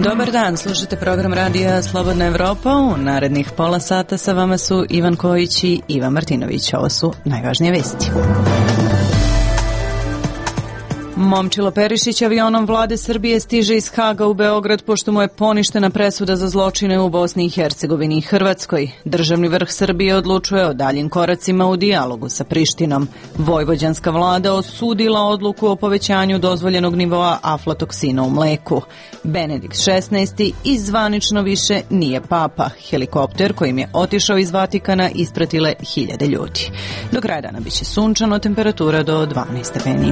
Dobar dan, slušate program radija Slobodna Evropa. U narednih pola sata sa vama su Ivan Kojić i Ivan Martinović. Ovo su najvažnije vesti. Momčilo Perišić avionom vlade Srbije stiže iz Haga u Beograd pošto mu je poništena presuda za zločine u Bosni i Hercegovini i Hrvatskoj. Državni vrh Srbije odlučuje o daljim koracima u dijalogu sa Prištinom. Vojvođanska vlada osudila odluku o povećanju dozvoljenog nivoa aflatoksina u mleku. Benedikt XVI i zvanično više nije papa. Helikopter kojim je otišao iz Vatikana ispratile hiljade ljudi. Do kraja dana biće sunčano, temperatura do 12 stepeni.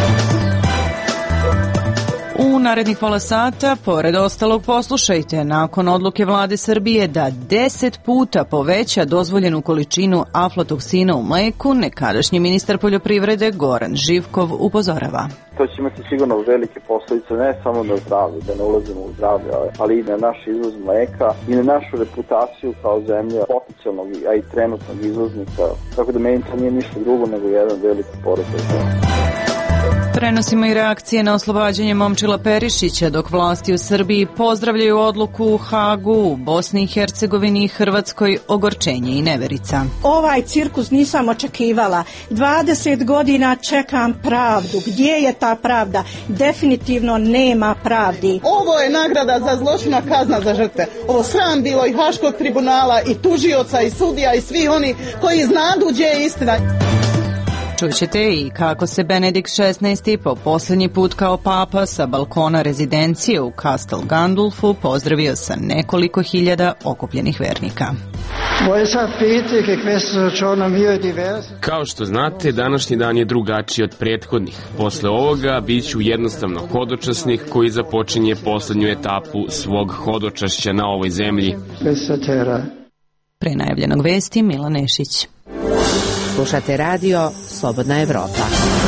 U narednih pola sata, pored ostalog, poslušajte, nakon odluke vlade Srbije da 10 puta poveća dozvoljenu količinu aflatoksina u mleku, nekadašnji ministar poljoprivrede Goran Živkov upozorava. To će imati sigurno velike posljedice, ne samo na zdravlje, da ne ulazimo u zdravlje, ali i na naš izvoz mleka i na našu reputaciju kao zemlja potencijalnog, a i trenutnog izvoznika. Tako da meni to nije ništa drugo nego jedan veliki poraz. Prenosimo i reakcije na oslobađanje Momčila Perišića, dok vlasti u Srbiji pozdravljaju odluku u Hagu, u Bosni i Hercegovini i Hrvatskoj ogorčenje i neverica. Ovaj cirkus nisam očekivala. 20 godina čekam pravdu. Gdje je ta pravda? Definitivno nema pravdi. Ovo je nagrada za zločina, kazna za žrtve. Ovo sram bilo i Haškog tribunala i tužioca i sudija i svi oni koji znadu gdje je istina. Čućete i kako se Benedikt XVI po posljednji put kao papa sa balkona rezidencije u Castel Gandolfu pozdravio sa nekoliko hiljada okupljenih vernika. Kao što znate, današnji dan je drugačiji od prethodnih. Posle ovoga bit ću jednostavno hodočasnik koji započinje posljednju etapu svog hodočašća na ovoj zemlji. Pre najavljenog vesti Milan Nešić. Slušate radio Slobodna Evropa.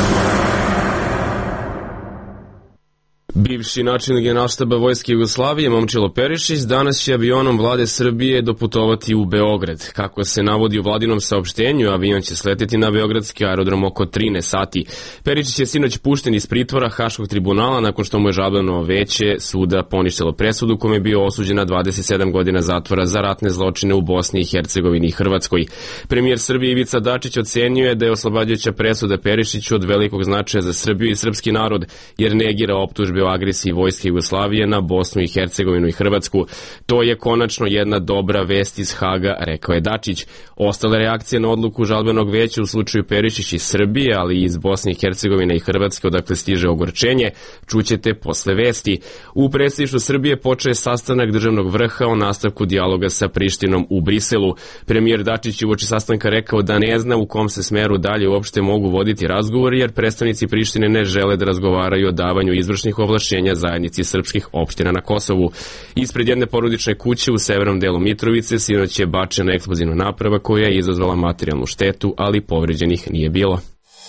Bivši načelnik Generalštaba Vojske Jugoslavije Momčilo Perišić danas će avionom vlade Srbije doputovati u Beograd. Kako se navodi u vladinom saopštenju, avion će sleteti na beogradski aerodrom oko 13 sati. Perišić je sinoć pušten iz pritvora Haškog tribunala nakon što mu je žalbeno veće suda poništilo presudu kome je bio osuđen na 27 godina zatvora za ratne zločine u Bosni i Hercegovini i Hrvatskoj. Premijer Srbije Ivica Dačić ocenjuje da je oslobađajuća presuda Perišiću od velikog značaja za Srbiju i srpski narod, jer negira optužbe o agresiji Vojske Jugoslavije na Bosnu i Hercegovinu i Hrvatsku. To je konačno jedna dobra vest iz Haga, rekao je Dačić. Ostale reakcije na odluku žalbenog veća u slučaju Perišić iz Srbije, ali i iz Bosne i Hercegovine i Hrvatske, odakle stiže ogorčenje, čućete posle vesti. U predsjedništvu Srbije počeo je sastanak državnog vrha o nastavku dijaloga sa Prištinom u Briselu. Premijer Dačić je uoči sastanka rekao da ne zna u kom se smeru dalje uopšte mogu voditi razgovori, jer predstavnici Prištine ne žele da razgovaraju o davanju izvršnih ovlašćenja zajednici srpskih opština na Kosovu. Ispred jedne porodične kuće u severnom delu Mitrovice sinoć je bačena eksplozivna naprava koja je izazvala materijalnu štetu, ali povređenih nije bilo.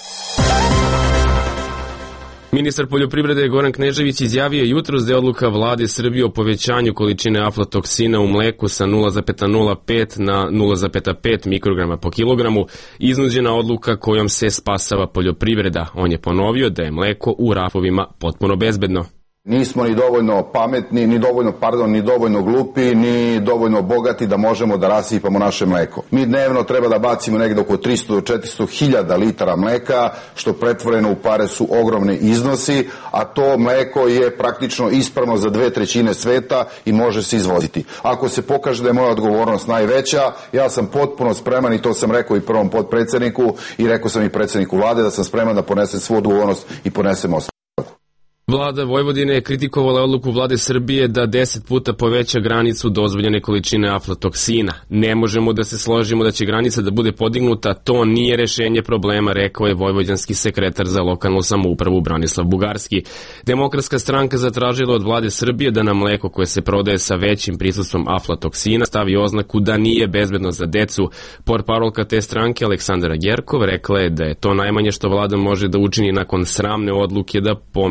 Ministar poljoprivrede Goran Knežević izjavio jutros da je odluka vlade Srbije o povećanju količine aflatoksina u mleku sa 0,05 na 0,5 mikrograma po kilogramu iznuđena odluka kojom se spasava poljoprivreda. On je ponovio da je mleko u rafovima potpuno bezbedno. Nismo ni dovoljno pametni, ni dovoljno glupi, ni dovoljno bogati da možemo da rasipamo naše mleko. Mi dnevno treba da bacimo negde oko 300 do 400 hiljada litara mleka, što pretvoreno u pare su ogromni iznosi, a to mleko je praktično ispravno za 2/3 sveta i može se izvoziti. Ako se pokaže da je moja odgovornost najveća, ja sam potpuno spreman, i to sam rekao i prvom potpredsjedniku i rekao sam i predsjedniku vlade, da sam spreman da ponesem svu odgovornost i ponesem ostavku. Vlada Vojvodine je kritikovala odluku vlade Srbije da 10 puta poveća granicu dozvoljene količine aflatoksina. Ne možemo da se složimo da će granica da bude podignuta, to nije rešenje problema, rekao je vojvođanski sekretar za lokalnu samoupravu Branislav Bugarski. Demokratska stranka zatražila od vlade Srbije da na mleko koje se prodaje sa većim prisustvom aflatoksina stavi oznaku da nije bezbedno za decu. Portparolka te stranke Aleksandra Gerkov rekla je da je to najmanje što vlada može da učini nakon sramne odluke da pomeri granicu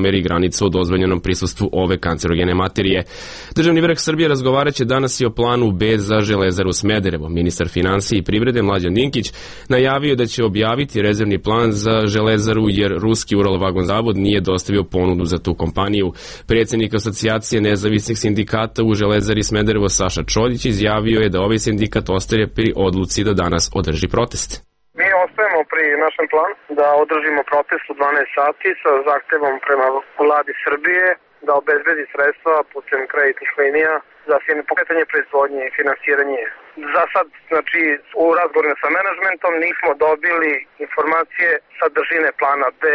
granica o dozvoljenom prisustvu ove kancerogene materije. Državni vrh Srbije razgovaraće danas i o planu B za Železaru Smederevo. Ministar finansija i privrede Mlađan Dinkić najavio da će objaviti rezervni plan za Železaru jer ruski Uralvagonzavod nije dostavio ponudu za tu kompaniju. Predsjednik Asocijacije nezavisnih sindikata u Železari Smederevo Saša Čoljić izjavio je da ovaj sindikat ostaje pri odluci da danas održi protest. Mi ostajemo pri našem planu da održimo protest u 12 sati sa zahtevom prema vladi Srbije da obezbedi sredstva putem kreditnih linija za pokretanje proizvodnje i finansiranje. Za sad, znači, u razgovoru sa menadžmentom nismo dobili informacije sadržine plana B.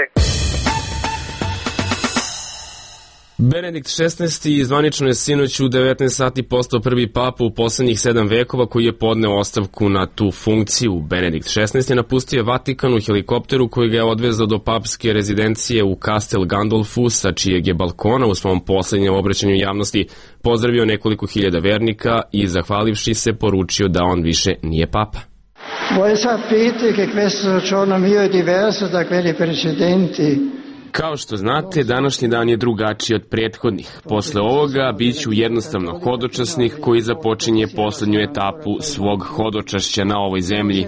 Benedikt XVI. Zvanično je sinoć u 19 sati postao prvi papa u poslednjih 7 vekova koji je podneo ostavku na tu funkciju. Benedikt XVI. Je napustio Vatikan u helikopteru koji ga je odvezao do papske rezidencije u Castel Gandolfu, sa čijeg je balkona u svom poslednjem obraćanju javnosti pozdravio nekoliko hiljada vernika i zahvalivši se poručio da on više nije papa. Voi sapete che questo giorno mio è diverso da quelli precedenti. Kao što znate, današnji dan je drugačiji od prethodnih. Posle ovoga bit ću jednostavno hodočasnik koji započinje poslednju etapu svog hodočašća na ovoj zemlji.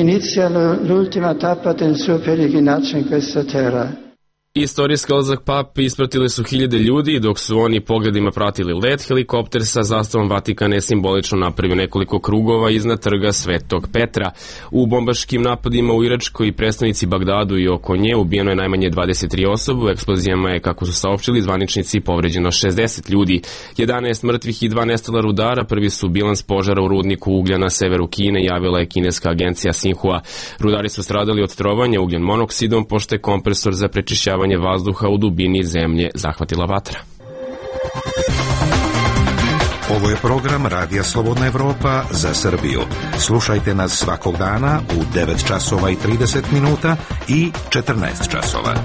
Istorijski odlazak pape ispratili su hiljade ljudi, dok su oni pogledima pratili let. Helikopter sa zastavom Vatikana je simbolično napravio nekoliko krugova iznad trga Svetog Petra. U bombaškim napadima u Iračkoj i predstavnici Bagdadu i oko nje ubijeno je najmanje 23 osobe. U eksplozijama je, kako su saopštili zvaničnici, povređeno 60 ljudi. 11 mrtvih i 2 nestala rudara. Prvi su bilans požara u rudniku uglja na severu Kine, javila je kineska agencija Xinhua. Rudari su stradali od trovanja ugljen monoksidom, pošto je kompresor za prečišćavanje vazduha u dubini zemlje zahvatila vatra. Ovo je program Radija Slobodna Evropa za Srbiju. Slušajte nas svakog dana u 9 časova i 30 minuta i 14 časova.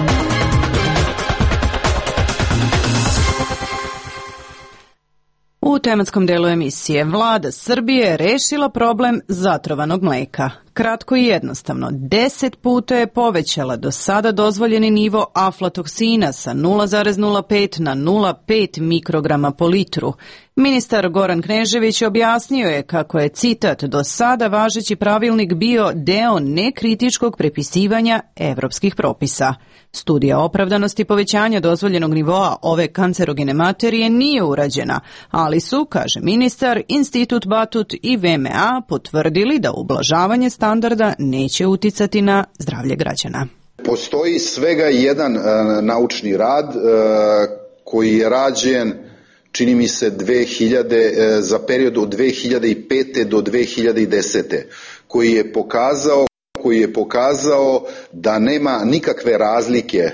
U tematskom delu emisije vlada Srbije rešila problem zatrovanog mleka. Kratko i jednostavno, 10 puta je povećala do sada dozvoljeni nivo aflatoksina sa 0,05 na 0,5 mikrograma po litru. Ministar Goran Knežević objasnio je kako je, citat, do sada važeći pravilnik bio deo nekritičkog prepisivanja evropskih propisa. Studija opravdanosti povećanja dozvoljenog nivoa ove kancerogene materije nije urađena, ali su, kaže ministar, Institut Batut i VMA potvrdili da ublažavanje standarda neće uticati na zdravlje građana. Postoji svega jedan naučni rad koji je rađen, čini mi se, za period od 2005. do 2010. koji je pokazao da nema nikakve razlike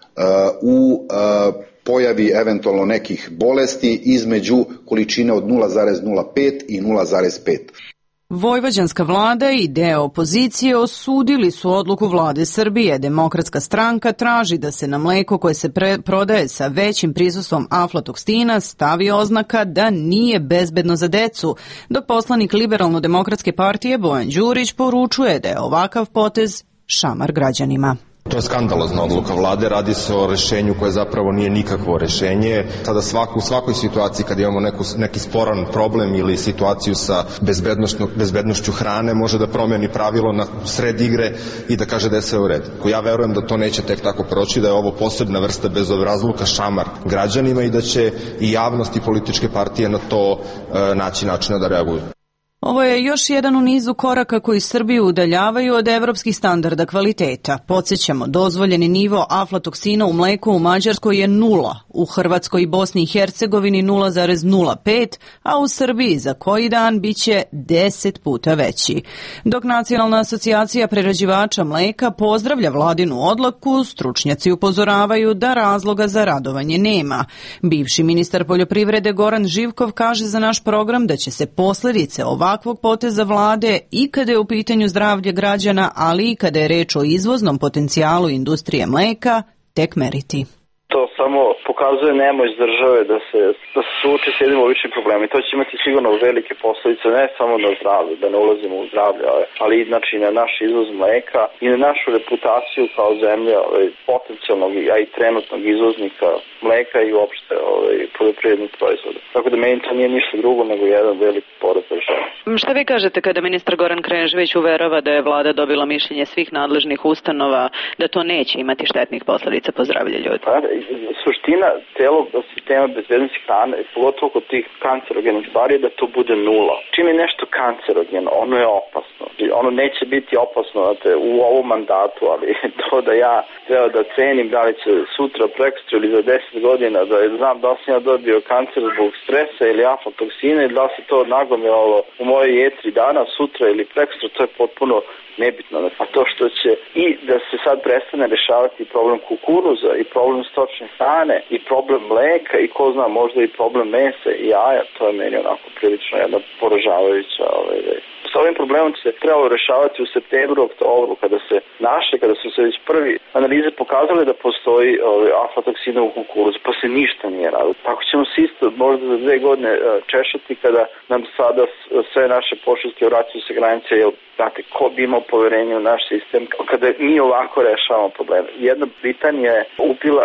u pojavi eventualno nekih bolesti između količine od 0,05 i 0,5. Vojvođanska vlada i deo opozicije osudili su odluku vlade Srbije. Demokratska stranka traži da se na mleko koje se prodaje sa većim prisustvom aflatoksina stavi oznaka da nije bezbedno za decu, dok poslanik Liberalno-demokratske partije Bojan Đurić poručuje da je ovakav potez šamar građanima. To je skandalozna odluka vlade, radi se o rešenju koje zapravo nije nikakvo rešenje. Sada u svakoj situaciji kad imamo neki sporan problem ili situaciju sa bezbednošću hrane može da promeni pravilo na sred igre i da kaže da je sve u redu. Ja verujem da to neće tek tako proći, da je ovo posebna vrsta bezobrazluka, šamar građanima i da će i javnost i političke partije na to naći načina da reaguju. Ovo je još jedan u nizu koraka koji Srbiju udaljavaju od evropskih standarda kvaliteta. Podsjećamo, dozvoljeni nivo aflatoksina u mleku u Mađarskoj je 0, u Hrvatskoj i Bosni i Hercegovini 0,05, a u Srbiji za koji dan biće 10 puta veći. Dok Nacionalna asocijacija prerađivača mleka pozdravlja vladinu odluku, stručnjaci upozoravaju da razloga za radovanje nema. Bivši ministar poljoprivrede Goran Živkov kaže za naš program da će se posljedice ovakvog poteza vlade i kada je u pitanju zdravlje građana, ali i kada je reč o izvoznom potencijalu industrije mleka, tek meriti. To samo pokazuje nemoć države da se suoči s jednim običnim problemom i to će imati sigurno velike posledice ne samo na zdravlje, da ne ulazimo u zdravlje, ali znači na naš izvoz mleka i na našu reputaciju kao zemlja potencijalnog, a i trenutnog izvoznika mleka i uopšte poljoprivrednih proizvoda. Tako da meni to nije ništa drugo nego jedan veliki poraz države. Šta vi kažete kada ministar Goran Knežević uverava da je vlada dobila mišljenje svih nadležnih ustanova da to neće imati štetnih posledica po zdravlje ljudi? Suština celog sistema bezbednosti hrane, pogotovo kod tih kancerogenih stvari, je da to bude nula. Čim je nešto kancerogeno, ono je opasno. Ono neće biti opasno u ovom mandatu, ali to da ja treba da cenim da li će sutra, prekosutra ili za 10 godina, da znam da sam ja dobio kancer zbog stresa ili aflatoksina ili da se to nagomilalo u mojoj jetri danas, sutra ili prekosutra, to je potpuno nebitno. A to što će i da se sad prestane rešavati problem kukuruza i problem stočne hrane i problem mleka i ko zna možda i problem mesa i jaja, to je meni onako prilično jedna poražavajuća sa ovim problemom će se trebalo rešavati u septembru, oktobru, kada su se već prvi analize pokazale da postoji aflatoksina u kukuruzu, pa se ništa nije radilo. Tako ćemo se isto možda za 2 godine češati kada nam sada sve naše pošiljke vraćaju sa granice, jer znate, ko bi imao poverenje u naš sistem kada mi ovako rešavamo probleme. Jedna Britanija je ubila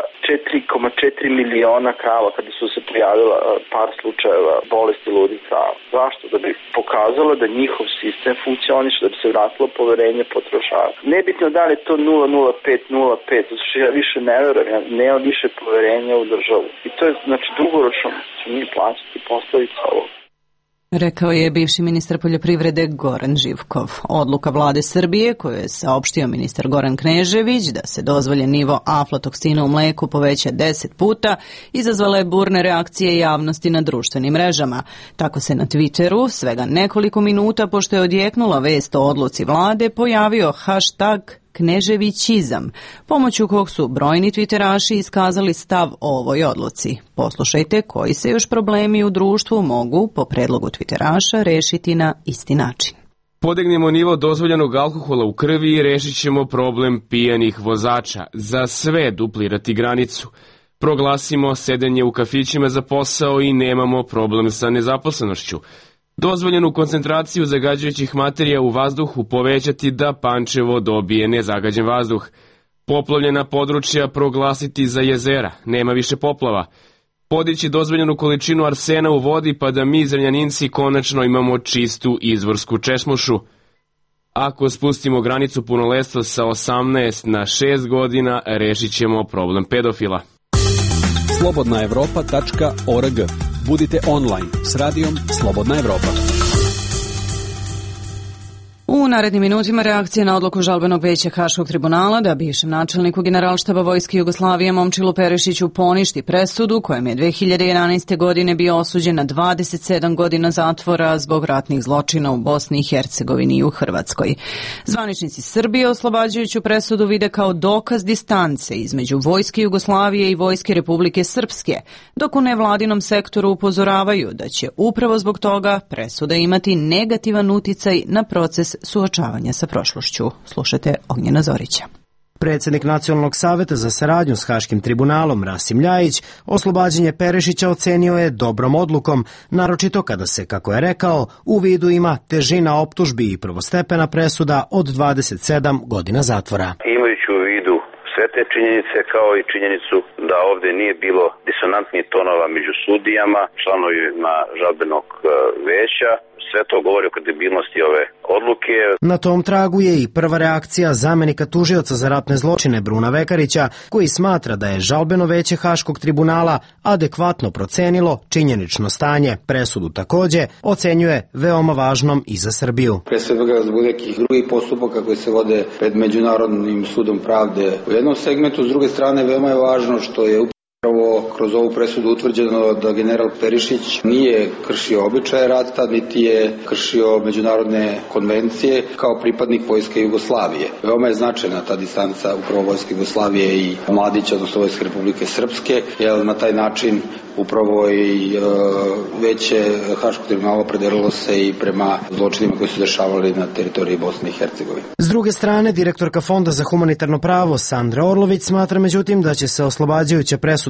4,4 miliona krava kada su se prijavila par slučajeva bolesti ludih krava. Zašto? Da bi pokazala da njihov sistem funkcioniše, da bi se vratilo poverenje potrošača. Nebitno da li je to 0,05, zato što ja više ne verujem, ja nemam više poverenja u državu. I to je, znači, dugoročno ćemo mi plaćati posledice ovog. Rekao je bivši ministar poljoprivrede Goran Živkov. Odluka vlade Srbije, koju je saopštio ministar Goran Knežević da se dozvoljen nivo aflatoksina u mleku poveća 10 puta, izazvala je burne reakcije javnosti na društvenim mrežama. Tako se na Twitteru svega nekoliko minuta pošto je odjeknula vest o odluci vlade pojavio hashtag Kneževićizam, pomoću kog su brojni twitteraši iskazali stav o ovoj odluci. Poslušajte koji se još problemi u društvu mogu, po predlogu twitteraša, rešiti na isti način. Podignemo nivo dozvoljenog alkohola u krvi i rešit ćemo problem pijanih vozača. Za sve duplirati granicu. Proglasimo sedenje u kafićima za posao i nemamo problem sa nezaposlenošću. Dozvoljenu koncentraciju zagađujućih materija u vazduhu povećati da Pančevo dobije nezagađen vazduh. Poplavljena područja proglasiti za jezera, nema više poplava. Podići dozvoljenu količinu arsena u vodi pa da mi Zrenjaninci konačno imamo čistu izvorsku česmušu. Ako spustimo granicu punoletstva sa 18 na 6 godina, rešit ćemo problem pedofila. slobodnaevropa.org. Budite online s radijom Slobodna Evropa. U narednim minutima reakcija na odluku žalbenog veća Haškog tribunala da bivšem načelniku Generalštaba Vojske Jugoslavije Momčilu Perišiću poništi presudu kojem je 2011. godine bio osuđen na 27 godina zatvora zbog ratnih zločina u Bosni i Hercegovini i u Hrvatskoj. Zvaničnici Srbije oslobađajuću presudu vide kao dokaz distance između Vojske Jugoslavije i Vojske Republike Srpske, dok u nevladinom sektoru upozoravaju da će upravo zbog toga presuda imati negativan uticaj na proces suočavanja sa prošlošću. Slušajte Ognjena Zorića. Predsjednik Nacionalnog saveta za saradnju s Haškim tribunalom Rasim Ljajić oslobađanje Perišića ocenio je dobrom odlukom, naročito kada se, kako je rekao, u vidu ima težina optužbi i prvostepena presuda od 27 godina zatvora. Imajući u vidu sve te činjenice kao i činjenicu da ovdje nije bilo disonantnih tonova među sudijama, članovima žalbenog veća, sve to govori o kredibilnosti ove odluke. Na tom tragu je i prva reakcija zamenika tužioca za ratne zločine Bruna Vekarića, koji smatra da je žalbeno veće Haškog tribunala adekvatno procenilo činjenično stanje. Presudu takođe ocenjuje veoma važnom i za Srbiju. Pre svega zbog nekih drugih postupaka koji se vode pred Međunarodnim sudom pravde u jednom segmentu, s druge strane veoma je važno što je upravo kroz ovu presudu utvrđeno da general Perišić nije kršio običaje rata, niti je kršio međunarodne konvencije kao pripadnik Vojske Jugoslavije. Veoma je značajna ta distanca upravo Vojske Jugoslavije i Mladića, odnosno Vojske Republike Srpske, jer na taj način upravo i veće Haškog tribunala opredelilo se i prema zločinima koji su dešavali na teritoriji Bosne i Hercegovine. S druge strane, direktorka Fonda za humanitarno pravo Sandra Orlović smatra međutim da će se oslobađajuća presuda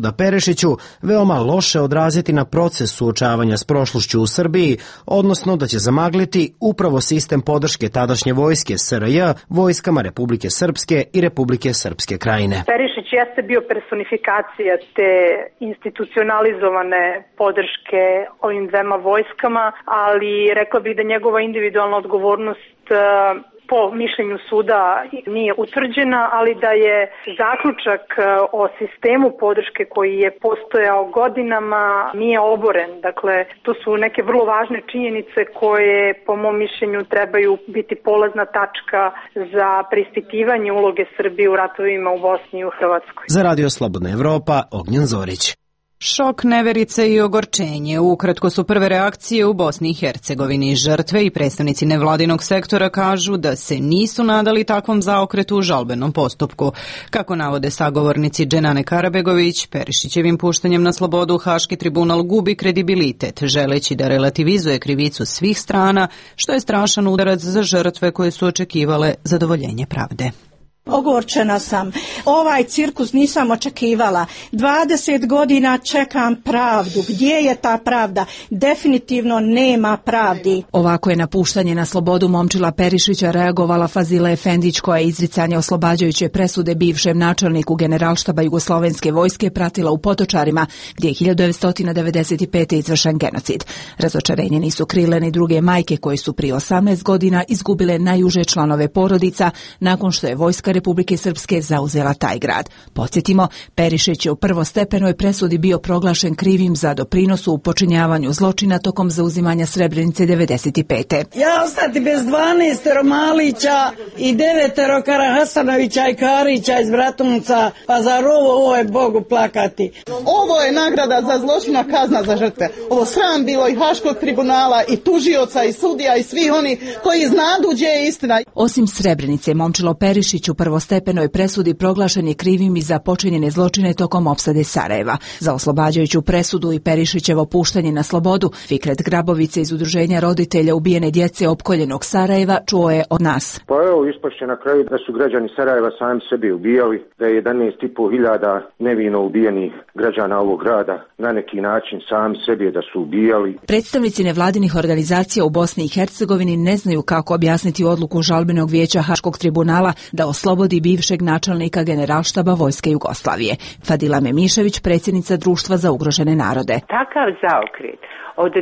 presuda Perišiću veoma loše odraziti na proces suočavanja s prošlošću u Srbiji, odnosno da će zamagliti upravo sistem podrške tadašnje vojske SRJ vojskama Republike Srpske i Republike Srpske Krajine. Perišić jeste bio personifikacija te institucionalizovane podrške ovim dvema vojskama, ali rekla bih da njegova individualna odgovornost po mišljenju suda nije utvrđena, ali da je zaključak o sistemu podrške koji je postojao godinama nije oboren. Dakle, to su neke vrlo važne činjenice koje po mom mišljenju trebaju biti polazna tačka za preispitivanje uloge Srbije u ratovima u Bosni i u Hrvatskoj. Za Radio Slobodna Evropa, Ognjen Zorić. Šok, neverice i ogorčenje. Ukratko su prve reakcije u Bosni i Hercegovini. Žrtve i predstavnici nevladinog sektora kažu da se nisu nadali takvom zaokretu u žalbenom postupku. Kako navode sagovornici Dženane Karabegović, Perišićevim puštanjem na slobodu Haški tribunal gubi kredibilitet, želeći da relativizuje krivicu svih strana, što je strašan udarac za žrtve koje su očekivale zadovoljenje pravde. Ogorčena sam. Ovaj cirkus nisam očekivala. 20 godina čekam pravdu. Gdje je ta pravda? Definitivno nema pravdi. Ovako je na puštanje na slobodu Momčila Perišića reagovala Fazila Efendić, koja je izricanje oslobađajuće presude bivšem načelniku Generalštaba Jugoslovenske vojske pratila u Potočarima, gdje je 1995. izvršen genocid. Razočarenje nisu krile ni druge majke koje su prije 18 godina izgubile najuže članove porodica nakon što je vojska Republike Srpske zauzela taj grad. Podsjetimo, Perišić je u prvostepenoj presudi bio proglašen krivim za doprinosu u počinjavanju zločina tokom zauzimanja Srebrenice 95. Ja ostati bez 12 Malića i 9 Karahasanovića i Karića iz Bratunca, pa zar ovo je Bogu plakati. Ovo je nagrada za zločina, kazna za žrtve. Ovo sram bilo i Haškog tribunala i tužioca i sudija i svih oni koji znadu gdje je istina. Osim Srebrenice, Momčilo Perišić u prvostepenoj presudi proglašen je krivim i za počinjene zločine tokom opsade Sarajeva. Za oslobađajuću presudu i Perišićevo puštanje na slobodu, Fikret Grabovice iz Udruženja roditelja ubijene djece opkoljenog Sarajeva čuo je od nas. Pa evo, ispašće na kraju da su građani Sarajeva sami sebi ubijali, da je 11.500 nevino ubijenih građana ovog grada na neki način sami sebi da su ubijali. Predstavnici nevladinih organizacija u Bosni i Hercegovini ne znaju kako objasniti odluku žalbenog vijeća Haškog tribunala da oslobodi bivšeg načelnika Generalštaba Vojske Jugoslavije. Fadila Memišević, predsjednica Društva za ugrožene narode. Takav zaokret od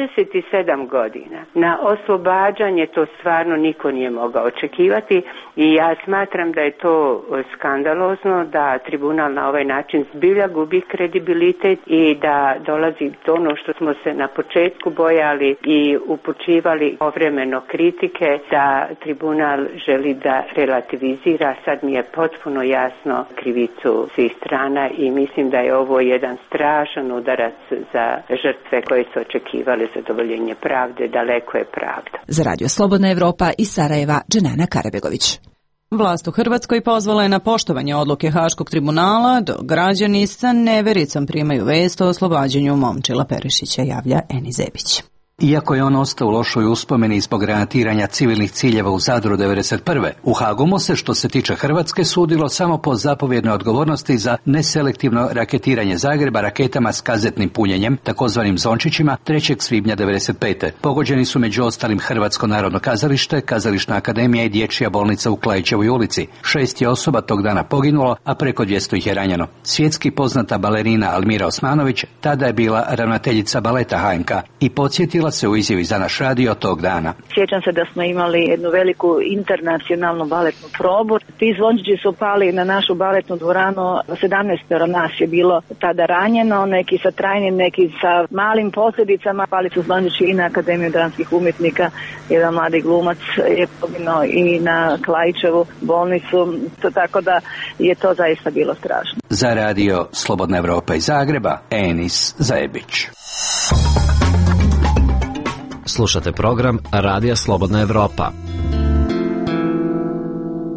27 godina na oslobađanje to stvarno niko nije mogao očekivati i ja smatram da je to skandalozno, da tribunal na ovaj način zbilja gubi kredibilitet i da dolazi do ono što smo se na početku bojali i upućivali povremeno kritike da tribunal želi da relativizira. Sad mi je potpuno jasno krivicu svih strana i mislim da je ovo jedan strašan udarac za žrtve koje su očekivali zadovoljenje pravde. Daleko je pravda. Za Radio Slobodna Evropa iz Sarajeva, Dženana Karabegović. Vlast u Hrvatskoj pozvala je na poštovanje odluke Haškog tribunala, dok građani sa nevericom primaju vest o oslobađanju Momčila Perišića, javlja Eni Zebić. Iako je on ostao u lošoj uspomeni zbog granatiranja civilnih ciljeva u Zadru 1991. U Hagu mu se, što se tiče Hrvatske, sudilo samo po zapovjednoj odgovornosti za neselektivno raketiranje Zagreba raketama s kazetnim punjenjem, takozvanim zončićima, 3. svibnja 1995. Pogođeni su među ostalim Hrvatsko narodno kazalište, Kazališna akademija i Dječja bolnica u Klajićevoj ulici. 6 je osoba tog dana poginulo, a preko 200 ih je ranjeno. Svjetski poznata balerina Almira Osmanović tada je bila ravnateljica baleta HNK i podsjetila se u izjavi za naš radio tog dana. Sjećam se da smo imali jednu veliku internacionalnu baletnu probu. Ti zvončići su pali na našu baletnu dvoranu. 17 nas je bilo tada ranjeno, neki sa trajnim, neki sa malim posljedicama. Pali su zvončići i na Akademiju dramskih umjetnika. Jedan mladi glumac je poginuo i na Klajićevu bolnicu. Tako da je to zaista bilo strašno. Za radio Slobodna Evropa iz Zagreba, Enis Zajebić. Slušate program Radija Slobodna Evropa.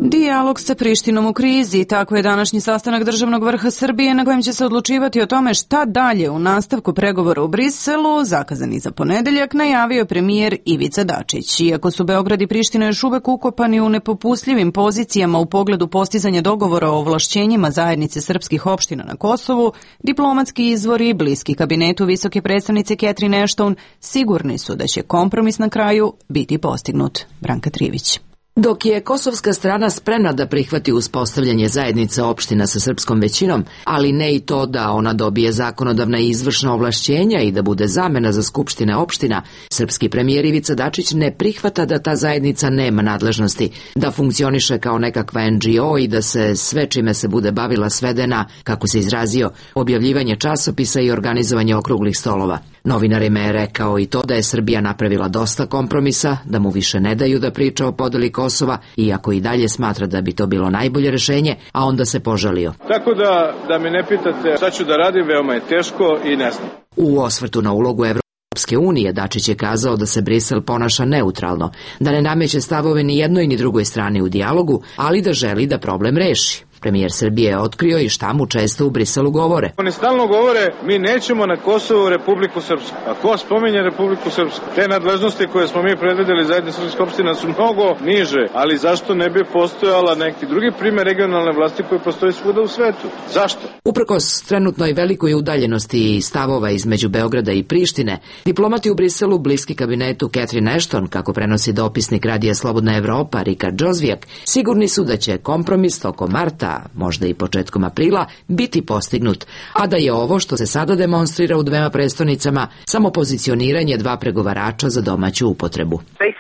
Dijalog sa Prištinom u krizi, tako je današnji sastanak državnog vrha Srbije na kojem će se odlučivati o tome šta dalje u nastavku pregovora u Briselu, zakazani za ponedeljak, najavio premijer Ivica Dačić. Iako su Beograd i Priština još uvek ukopani u nepopustljivim pozicijama u pogledu postizanja dogovora o ovlašćenjima zajednice srpskih opština na Kosovu, diplomatski izvori i bliski kabinetu visoke predstavnice Catherine Ashton sigurni su da će kompromis na kraju biti postignut. Branka Trivić. Dok je kosovska strana spremna da prihvati uspostavljanje zajednica opština sa srpskom većinom, ali ne i to da ona dobije zakonodavna i izvršna ovlašćenja i da bude zamena za skupštine opština, srpski premijer Ivica Dačić ne prihvata da ta zajednica nema nadležnosti, da funkcioniše kao nekakva NGO i da se sve čime se bude bavila svede na, kako se izrazio, objavljivanje časopisa i organizovanje okruglih stolova. Novinarima je rekao i to da je Srbija napravila dosta kompromisa, da mu više ne daju da priča o podeli Kosova, iako i dalje smatra da bi to bilo najbolje rešenje, a onda se požalio. Tako da me ne pitate šta ću da radim, veoma je teško i ne znam. U osvrtu na ulogu Evropske unije Dačić je kazao da se Brisel ponaša neutralno, da ne nameće stavove ni jednoj ni drugoj strani u dijalogu, ali da želi da problem reši. Premijer Srbije je otkrio i šta mu često u Briselu govore. Oni stalno govore, mi nećemo na Kosovu Republiku Srpsku. A ko spominje Republiku Srpsku? Te nadležnosti koje smo mi predvideli zajedno srpske opštine su mnogo niže, ali zašto ne bi postojala neki drugi primer regionalne vlasti koji postoji svuda u svetu? Zašto? Uprkos trenutnoj velikoj udaljenosti i stavova između Beograda i Prištine, diplomati u Briselu, bliski kabinetu Catherine Ashton, kako prenosi dopisnik Radija Slobodna Evropa Rikard Džozvijak, sigurni su da će kompromis tokom marta, možda i početkom aprila, biti postignut, a da je ovo što se sada demonstrira u dvema prestonicama samo pozicioniranje dva pregovarača za domaću upotrebu.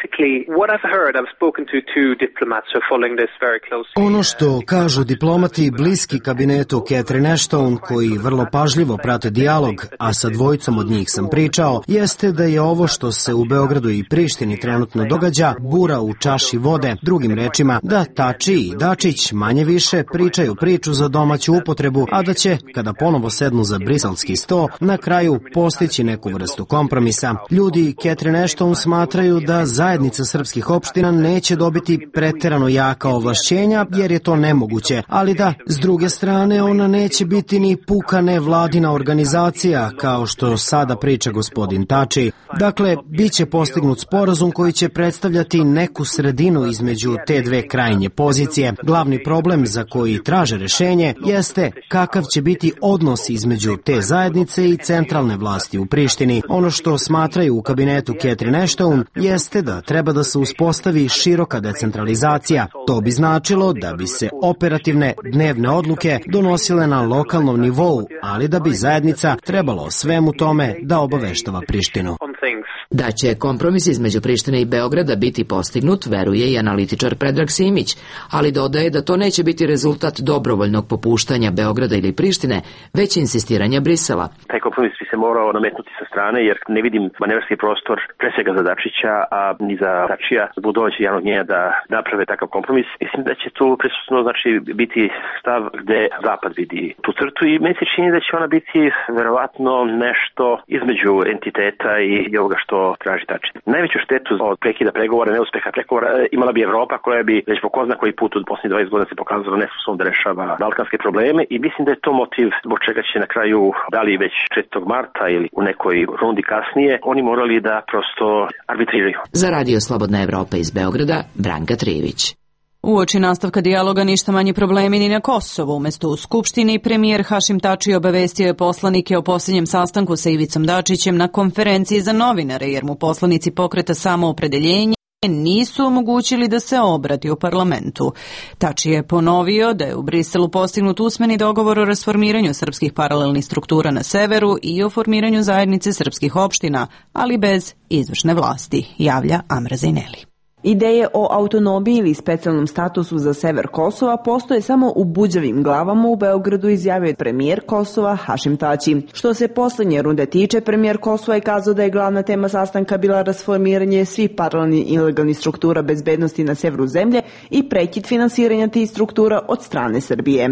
Ono što kažu diplomati bliski kabinetu Catherine Ashton, koji vrlo pažljivo prate dijalog, a sa dvojicom od njih sam pričao, jeste da je ovo što se u Beogradu i Prištini trenutno događa bura u čaši vode, drugim rečima da Tači i Dačić manje više pričaju priču za domaću upotrebu, a da će, kada ponovo sednu za briselski sto, na kraju postići neku vrstu kompromisa. Ljudi Catherine Ashton smatraju da zajednica srpskih opština neće dobiti preterano jaka ovlašćenja, jer je to nemoguće, ali da, s druge strane, ona neće biti ni puka nevladina organizacija, kao što sada priča gospodin Tači. Dakle, bit će postignut sporazum koji će predstavljati neku sredinu između te dve krajnje pozicije. Glavni problem za koji traže rešenje jeste kakav će biti odnos između te zajednice i centralne vlasti u Prištini. Ono što smatraju u kabinetu Catherine Ashton jeste da treba da se uspostavi široka decentralizacija. To bi značilo da bi se operativne dnevne odluke donosile na lokalnom nivou, ali da bi zajednica trebalo o svemu tome da obaveštava Prištinu. Da će kompromis između Prištine i Beograda biti postignut, veruje i analitičar Predrag Simić, ali dodaje da to neće biti rezultat dobrovoljnog popuštanja Beograda ili Prištine, već insistiranja Brisela. Taj kompromis bi se morao nametnuti sa strane, jer ne vidim manevarski prostor pre svega za Dačića, a ni za Tačija, zbog domaćeg javnog mnjenja da naprave takav kompromis. Mislim da će tu prisutno biti stav gde Zapad vidi tu crtu i meni se čini da će ona biti verovatno nešto između entiteta i ovoga što traži Tači. Najveću štetu od prekida pregovora, neuspeha pregovora imala bi Evropa, koja bi već po ko zna koji put od posljednjih 20 godina se pokazala nesposobna da rešava balkanske probleme i mislim da je to motiv zbog čega će na kraju, da li već 4. marta ili u nekoj rundi kasnije, oni morali da prosto arbitriraju. Za Radio Slobodna Evropa iz Beograda, Branka Trivić. Uoči nastavka dijaloga ništa manji problemi ni na Kosovu. Umesto u Skupštini, premijer Hašim Tači obavestio je poslanike o posljednjem sastanku sa Ivicom Dačićem na konferenciji za novinare, jer mu poslanici pokreta Samoopredeljenje nisu omogućili da se obrati u parlamentu. Tači je ponovio da je u Briselu postignut usmeni dogovor o rasformiranju srpskih paralelnih struktura na severu i o formiranju zajednice srpskih opština, ali bez izvršne vlasti, javlja Amra Zajneli. Ideje o autonomiji ili specijalnom statusu za sever Kosova postoje samo u buđavim glavama u Beogradu, izjavio je premijer Kosova Hašim Tači. Što se poslednje runde tiče, premijer Kosova je kazao da je glavna tema sastanka bila rasformiranje svih paralelnih ilegalnih struktura bezbednosti na severu zemlje i prekid finansiranja tih struktura od strane Srbije.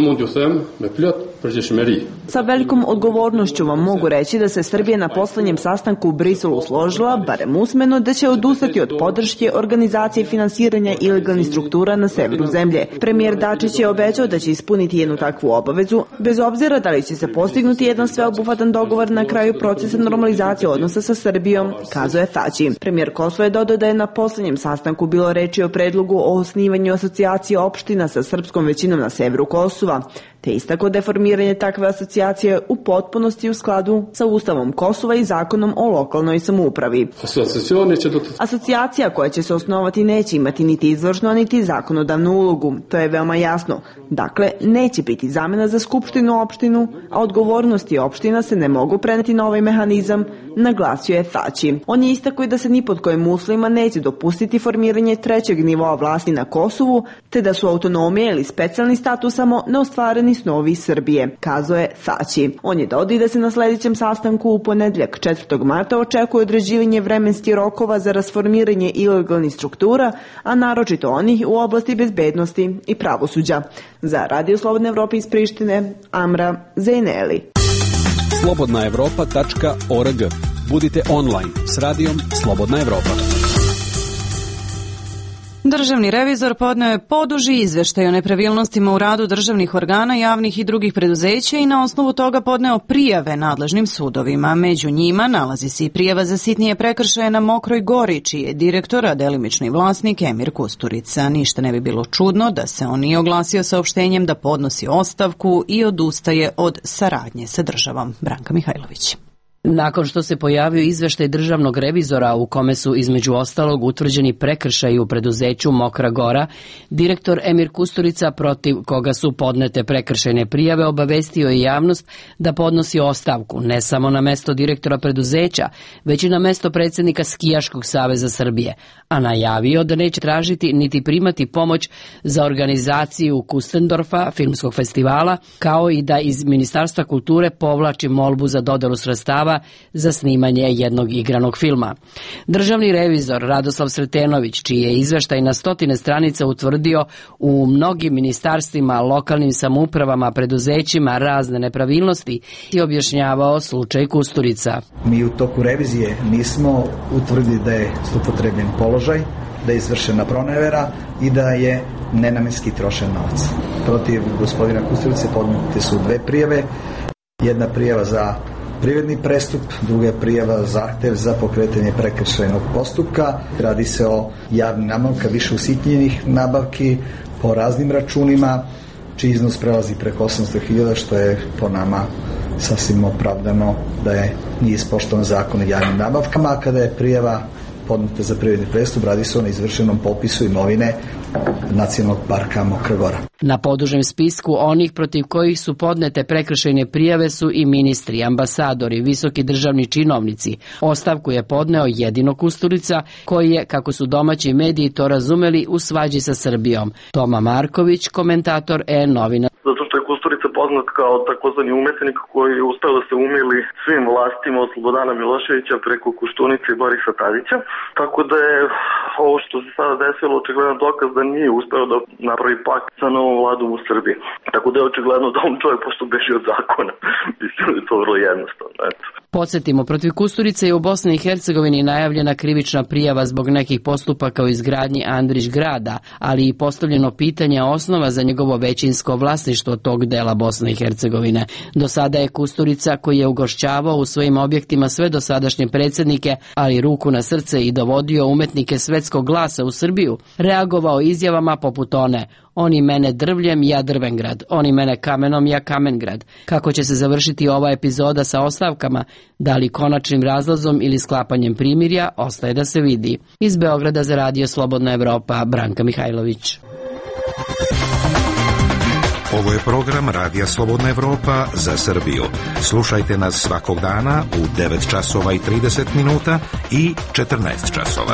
Sa velikom odgovornošću vam mogu reći da se Srbija na poslednjem sastanku u Briselu složila, barem usmeno, da će odustati od podrške organizacije finansiranja ilegalnih struktura na severu zemlje. Premijer Dačić je obećao da će ispuniti jednu takvu obavezu, bez obzira da li će se postignuti jedan sveobuhvatan dogovor na kraju procesa normalizacije odnosa sa Srbijom, kazao je Tači. Premijer Kosova je dodao da je na poslednjem sastanku bilo reči o predlogu o osnivanju asocijacije opština sa srpskom većinom na severu Kosova, te istako da je formiranje takve asocijacije u potpunosti u skladu sa Ustavom Kosova i zakonom o lokalnoj samoupravi. Asocijacija koja će se osnovati neće imati niti izvršnu, niti zakonodavnu ulogu. To je veoma jasno. Dakle, neće biti zamena za skupštinu opštinu, a odgovornosti opština se ne mogu preneti na ovaj mehanizam, naglasio je Tači. On je istakao da se ni pod kojim uslovima neće dopustiti formiranje trećeg nivoa vlasti na Kosovu, te da su autonomija ili specijalni status samo neostvareni snovi Srbije, kazao je Tači. On je dodao da se na sledećem sastanku u ponedeljak 4. marta očekuje određivanje vremenskih rokova za rasformiranje ilegalnih struktura, a naročito onih u oblasti bezbednosti i pravosuđa. Za Radio Slobodna Evropa iz Prištine, Amra Zejneli. slobodnaevropa.org. Budite online s radijom Slobodna Evropa. Državni revizor podneo je poduži izveštaj o nepravilnostima u radu državnih organa, javnih i drugih preduzeća i na osnovu toga podneo prijave nadležnim sudovima. Među njima nalazi se i prijava za sitnije prekršaje na Mokroj Gori, čiji je direktor, a delimični vlasnik Emir Kusturica. Ništa ne bi bilo čudno da se on nije oglasio saopštenjem da podnosi ostavku i odustaje od saradnje sa državom. Branka Mihajlović. Nakon što se pojavio izveštaj državnog revizora u kome su između ostalog utvrđeni prekršaji u preduzeću Mokra Gora, direktor Emir Kusturica, protiv koga su podnete prekršajne prijave, obavestio je javnost da podnosi ostavku ne samo na mesto direktora preduzeća, već i na mesto predsjednika Skijaškog saveza Srbije, a najavio da neće tražiti niti primati pomoć za organizaciju Kustendorfa, filmskog festivala, kao i da iz Ministarstva kulture povlači molbu za dodelu sredstava za snimanje jednog igranog filma. Državni revizor Radoslav Sretenović, čiji je izveštaj na 100 stranica utvrdio u mnogim ministarstvima, lokalnim samoupravama, preduzećima razne nepravilnosti, i objašnjavao slučaj Kusturica. Mi u toku revizije nismo utvrdili da je zloupotrebljen položaj, da je izvršena pronevera i da je nenamenski trošen novac. Protiv gospodina Kusturice podnete su 2 prijave, jedna prijava za privredni prestup, druga je prijava zahtev za pokretanje prekršajnog postupka. Radi se o javnim nabavkama, više usitnjenih nabavki po raznim računima, čiji iznos prelazi preko 800.000, što je po nama sasvim opravdano da nije ispoštovan zakon o javnim nabavkama. A kada je prijava podneta za privredni prestup, radi se o neizvršenom popisu imovine Nacionalnog parka Mokra Gora. Na podužem spisku onih protiv kojih su podnete prekršajne prijave su i ministri, ambasadori, visoki državni činovnici. Ostavku je podneo jedino Kusturica, koji je, kako su domaći mediji to razumeli, u svađi sa Srbijom. Toma Marković, komentator E-novina. Zato što je Kusturica poznat kao takozvani umetnik koji je uspeo da se umili svim vlastima od Slobodana Miloševića preko Koštunice i Borisa Tadića. Tako da je ovo što se sada desilo očigledno dokaz da nije uspeo da napravi pakt sa novom vladom u Srbiji. Tako da je očigledno da on čovjek pošto beži od zakona. Mislim da je to vrlo jednostavno. Eto. Podsjetimo, protiv Kusturice je u Bosni i Hercegovini najavljena krivična prijava zbog nekih postupaka u izgradnji Andrić grada, ali i postavljeno pitanje osnova za njegovo većinsko vlasništvo tog dela Bosne i Hercegovine. Do sada je Kusturica, koji je ugošćavao u svojim objektima sve dosadašnje predsjednike, ali ruku na srce i dovodio umetnike svetskog glasa u Srbiju, reagovao izjavama poput one: oni mene drvljem, ja Drvengrad, oni mene kamenom, ja Kamengrad. Kako će se završiti ova epizoda sa ostavkama, da li konačnim razlazom ili sklapanjem primirja, ostaje da se vidi. Iz Beograda za Radio Slobodna Evropa, Branka Mihajlović. Ovo je program Radija Slobodna Evropa za Srbiju. Slušajte nas svakog dana u 9 časova i 30 minuta i 14 časova.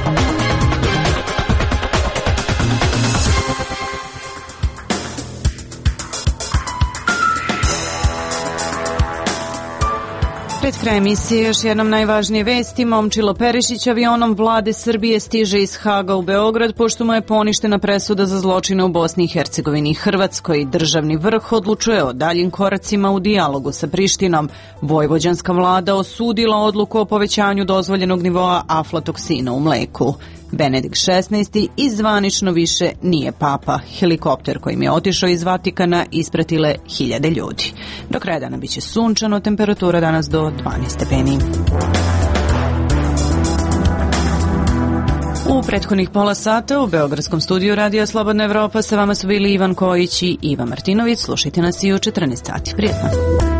Pred kraj emisije još jednom najvažnije vesti. Momčilo Perišić avionom vlade Srbije stiže iz Haga u Beograd pošto mu je poništena presuda za zločine u Bosni i Hercegovini i Hrvatskoj. Državni vrh odlučuje o daljim koracima u dijalogu sa Prištinom. Vojvođanska vlada osudila odluku o povećanju dozvoljenog nivoa aflatoksina u mleku. Benedikt XVI i zvanično više nije papa. Helikopter kojim je otišao iz Vatikana ispratile hiljade ljudi. Do kraja dana biće sunčano, temperatura danas do 12 stepeni. U prethodnih pola sata u Beogradskom studiju Radija Slobodna Evropa sa vama su bili Ivan Kojić i Iva Martinović. Slušajte nas i u 14 sati. Prijetno!